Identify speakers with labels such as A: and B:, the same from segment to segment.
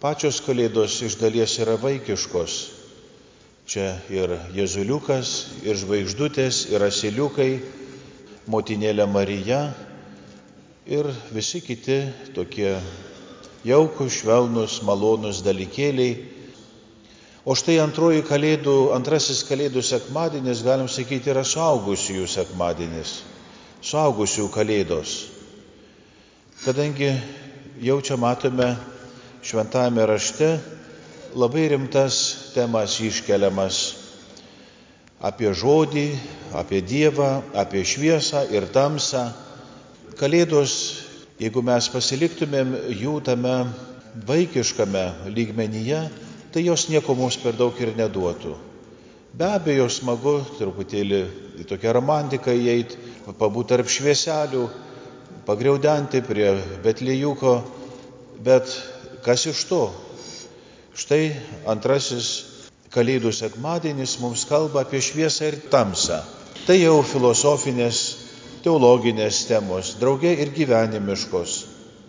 A: Pačios kalėdos iš dalies yra vaikiškos. Čia ir Jėzuliukas, ir žvaigždutės, ir asiliukai, motinėlė Marija ir visi kiti tokie jaukūs, švelnūs, malonūs dalykėliai. O štai antrasis kalėdų sekmadienis, galim sakyti, yra suaugusiųjų sekmadienis, suaugusiųjų kalėdos. Kadangi jau čia matome šventajame rašte labai rimtas temas iškeliamas apie žodį, apie Dievą, apie šviesą ir tamsą. Kalėdos, jeigu mes pasiliktumėm jų tame vaikiškame lygmenyje, tai jos nieko mums per daug ir neduotų. Be abejo, smagu truputėlį į tokią romantiką įeiti, pabūti tarp švieselių, pagriaudenti prie Betliejuko, bet kas iš to? Štai antrasis kalėdų sekmadienis mums kalba apie šviesą ir tamsą. Tai jau filosofinės, teologinės temos, drauge ir gyvenimiškos.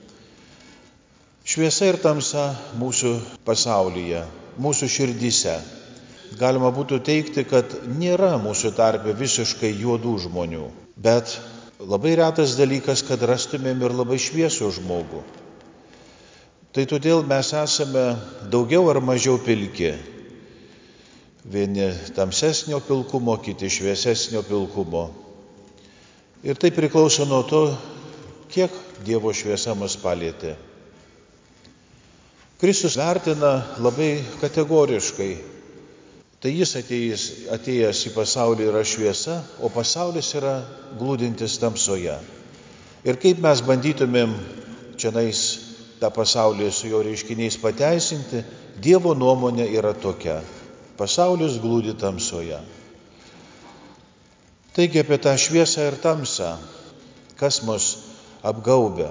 A: Šviesa ir tamsa mūsų pasaulyje, mūsų širdyse. Galima būtų teigti, kad nėra mūsų tarpe visiškai juodų žmonių, bet labai retas dalykas, kad rastumėm ir labai šviesų žmogų. Tai todėl mes esame daugiau ar mažiau pilki. Vieni tamsesnio pilkumo, kiti šviesesnio pilkumo. Ir tai priklauso nuo to, kiek Dievo šviesa mus palietė. Kristus vertina labai kategoriškai. Tai jis atėjęs į pasaulį yra šviesa, o pasaulis yra glūdintis tamsoje. Ir kaip mes bandytumėm čianais tą pasaulį su jo reiškiniais pateisinti, Dievo nuomonė yra tokia. Pasaulis glūdi tamsoje. Taigi apie tą šviesą ir tamsą, kas mus apgaubia.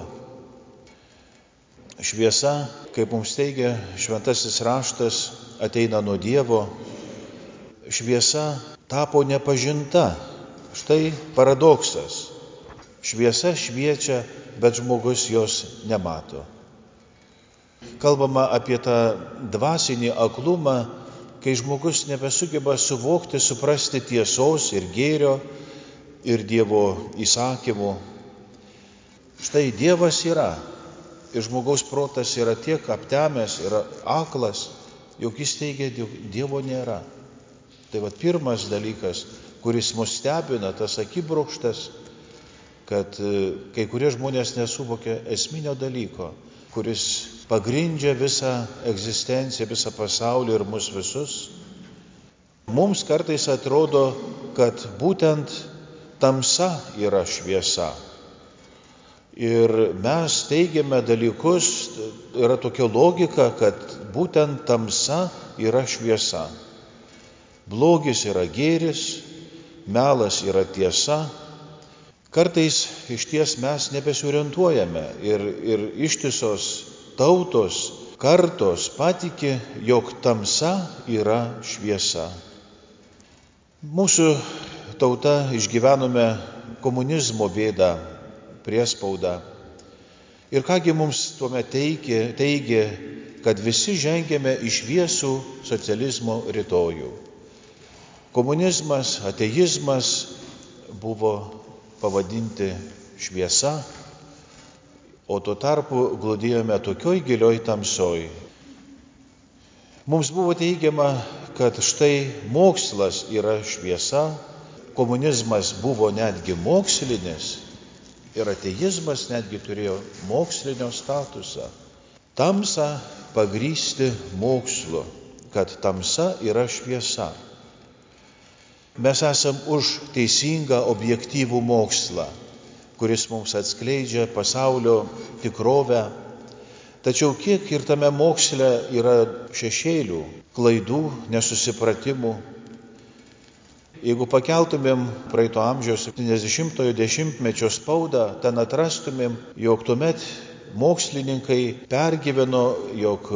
A: Šviesa, kaip mums teigia šventasis raštas, ateina nuo Dievo. Šviesa tapo nepažinta. Štai paradoksas. Šviesa šviečia, bet žmogus jos nemato. Kalbama apie tą dvasinį aklumą, kai žmogus nebesugeba suvokti, suprasti tiesos ir gėrio ir Dievo įsakymų. Štai Dievas yra. Ir žmogaus protas yra tiek aptemęs, yra aklas, jog jis teigia, Dievo nėra. Tai pirmas dalykas, kuris mus stebina, tas akibrokštas, kad kai kurie žmonės nesuvokia esminio dalyko, kuris pagrindžia visą egzistenciją, visą pasaulį ir mus visus. Mums kartais atrodo, kad būtent tamsa yra šviesa. Ir mes teigiame dalykus, yra tokia logika, kad būtent tamsa yra šviesa. Blogis yra gėris, melas yra tiesa. Kartais iš ties mes nebesiorientuojame ir ištisos tautos, kartos patiki, jog tamsa yra šviesa. Mūsų tauta išgyvenome komunizmo bėdą, priespaudą. Ir kągi mums tuomet teigė, kad visi žengėme į šviesų socializmo rytojų. Komunizmas, ateizmas buvo pavadinti šviesa, o tuo tarpu glūdėjome tokioj gilioj tamsoj. Mums buvo teigiama, kad štai mokslas yra šviesa, komunizmas buvo netgi mokslinis, ir ateizmas netgi turėjo mokslinio statusą. Tamsą pagrįsti mokslu, kad tamsa yra šviesa. Mes esam už teisingą, objektyvų mokslą, kuris mums atskleidžia pasaulio tikrovę. Tačiau kiek ir tame moksle yra šešėlių, klaidų, nesusipratimų. Jeigu pakeltumėm praeito amžiaus 70-ojo dešimtmečio spaudą, ten atrastumėm, jog tuomet mokslininkai pergyveno, jog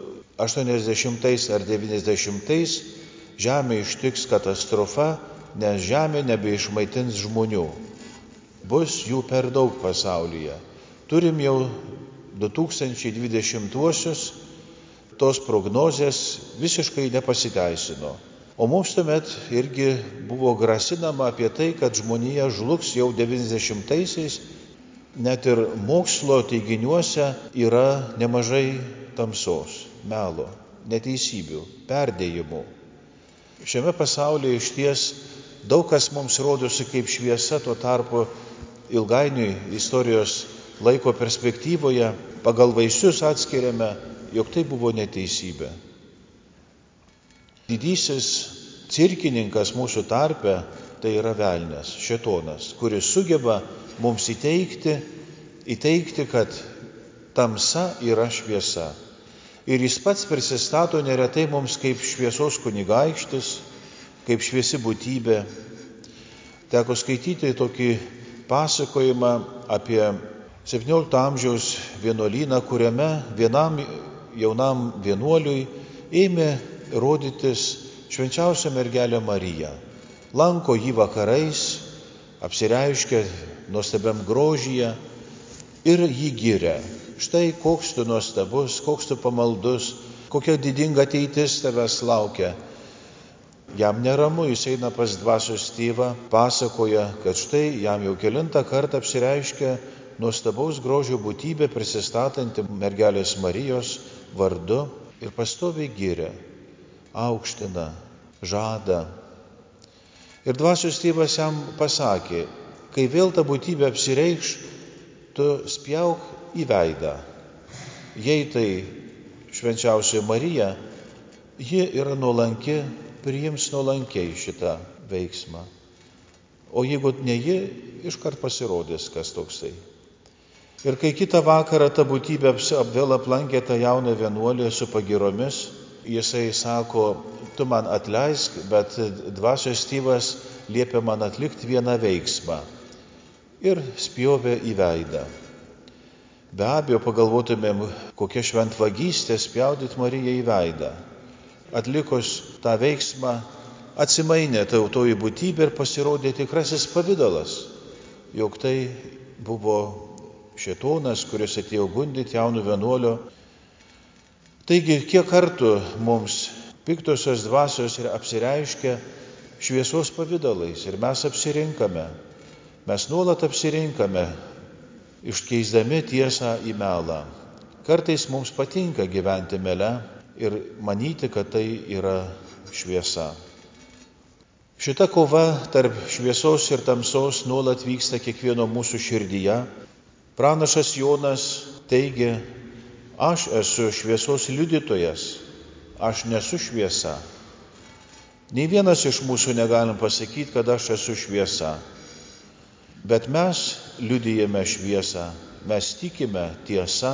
A: 80 ar 90 Žemė ištiks katastrofa, nes Žemė nebeišmaitins žmonių. Bus jų per daug pasaulyje. Turim jau 2020-uosius, tos prognozės visiškai nepasiteisino. O mums tuomet irgi buvo grasinama apie tai, kad žmonija žlugs jau 90-aisiais. Net ir mokslo teiginiuose yra nemažai tamsos, melo, neteisybių, perdėjimų. Šiame pasaulyje išties daug kas mums rodosi kaip šviesa, tuo tarpu ilgainiui istorijos laiko perspektyvoje pagal vaisius atskiriame, jog tai buvo neteisybė. Didysis cirkininkas mūsų tarpe tai yra velnias, šėtonas, kuris sugeba mums įteigti, kad tamsa yra šviesa. Ir jis pats prisistato neretai mums kaip šviesos kunigaikštis, kaip šviesi būtybė. Teko skaityti tokį pasakojimą apie 17 amžiaus vienuolyną, kuriame vienam jaunam vienuoliui ėmė rodytis švenčiausia mergelė Marija. Lanko jį vakarais, apsireiškia nuostabiam grožyje ir jį giria. Štai koks tu nuostabus, koks tu pamaldus, kokia didinga ateitis tavęs laukia. Jam neramu, jis eina pas dvasios tėvą, pasakoja, kad štai jam jau kelintą kartą apsireiškia nuostabaus grožio būtybė prisistatanti mergelės Marijos vardu ir pastoviai giria, aukština, žada. Ir dvasios tėvas jam pasakė, kai vėl ta būtybė apsireikš, tu spjauk į veidą. Jei tai švenčiausia Marija, ji yra nuolanki, priims nuolankiai šitą veiksmą. O jeigu ne ji, iškart pasirodys, kas toksai. Ir kai kitą vakarą ta būtybė vėl aplankė tą jauną vienuolį su pagiromis, jisai sako, tu man atleisk, bet dvasios tėvas liepia man atlikti vieną veiksmą. Ir spjovė į veidą. Be abejo, pagalvotumėm, kokia šventvagystė spjaudyti Mariją į veidą. Atlikus tą veiksmą, atsimainė tautoji būtybė ir pasirodė tikrasis pavidalas, jog tai buvo šėtonas, kuris atėjo gundyti jaunų vienuolio. Taigi, kiek kartų mums piktosios dvasios ir apsireiškia šviesos pavidalais ir mes apsirinkame. Mes nuolat apsirinkame, iškeisdami tiesą į melą. Kartais mums patinka gyventi mele ir manyti, kad tai yra šviesa. Šita kova tarp šviesos ir tamsos nuolat vyksta kiekvieno mūsų širdyje. Pranašas Jonas teigia, aš esu šviesos liudytojas, aš nesu šviesa. Nei vienas iš mūsų negalim pasakyti, kad aš esu šviesa. Bet mes liudijame šviesą, mes tikime tiesą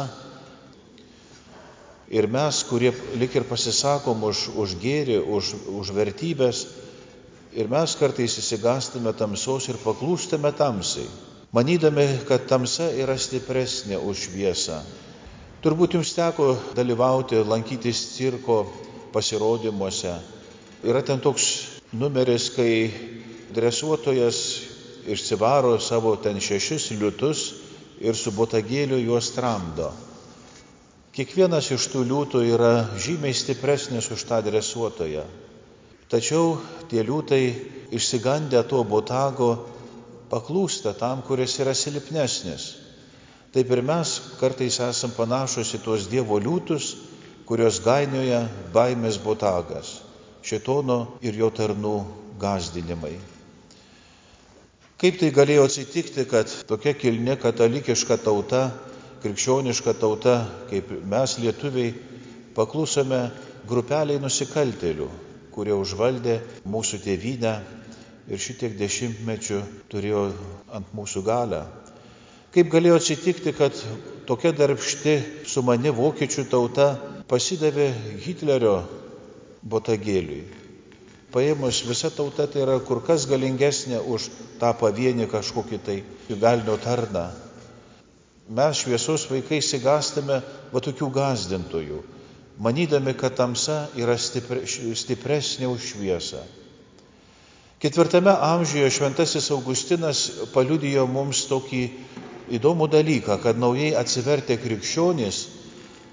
A: ir mes, kurie lik ir pasisakom už gėrį, už vertybės, ir mes kartais įsigąstame tamsos ir paklūstame tamsai, manydami, kad tamsa yra stipresnė už šviesą. Turbūt jums teko dalyvauti, lankytis cirko pasirodymuose. Yra ten toks numeris, kai dresuotojas išsivaro savo ten 6 liūtus ir su botagėliu juos tramdo. Kiekvienas iš tų liūtų yra žymiai stipresnis už tą dresuotoją. Tačiau tie liūtai išsigandę to botago paklūsta tam, kuris yra silpnesnis. Taip ir mes kartais esam panašus į tuos Dievo liūtus, kurios gainioja baimės botagas, šėtono ir jo tarnų gąsdinimai. Kaip tai galėjo atsitikti, kad tokia kilni katalikiška tauta, krikščioniška tauta, kaip mes lietuviai, paklusome grupeliai nusikaltėlių, kurie užvaldė mūsų tėvynę ir šitiek dešimtmečių turėjo ant mūsų galią. Kaip galėjo atsitikti, kad tokia darbšti, sumani vokiečių tauta pasidavė Hitlerio botagėliui. Paėmus visa tauta tai yra kur kas galingesnė už tą pavienį kažkokį tai velnio tarną. Mes šviesos vaikai įsigąstame tokių gąsdintojų, manydami, kad tamsa yra stipresnė už šviesą. 4 amžiuje šventasis Augustinas paliudijo mums tokį įdomų dalyką, kad naujai atsivertę krikščionys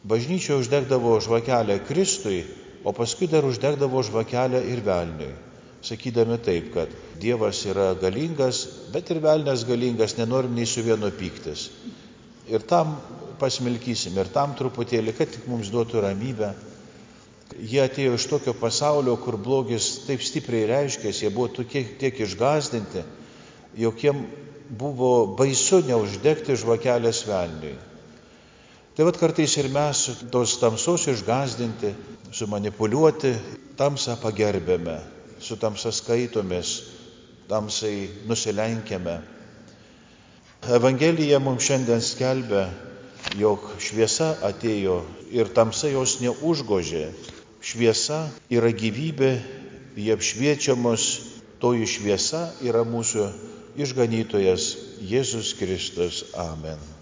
A: Bažnyčia uždegdavo žvakelę Kristui, o paskui dar uždegdavo žvakelę ir velniui, sakydami taip, kad Dievas yra galingas, bet ir velnias galingas, nenorim nei su vienu pyktis. Ir tam pasmelkysim, ir tam truputėlį, kad tik mums duotų ramybę. Jie atėjo iš tokio pasaulio, kur blogis taip stipriai reiškėsi, jie buvo tiek išgąsdinti, jog jiem buvo baisu neuždegti žvakelės velniui. Tai vat kartais ir mes tos tamsos išgąsdinti, sumanipuliuoti, tamsą pagerbėme, su tamsa skaitomės, tamsai nusilenkiame. Evangelija mums šiandien skelbia, jog šviesa atėjo ir tamsa jos neužgožė. Šviesa yra gyvybė, jie apšviečiamos, toji šviesa yra mūsų išganytojas Jėzus Kristus. Amen.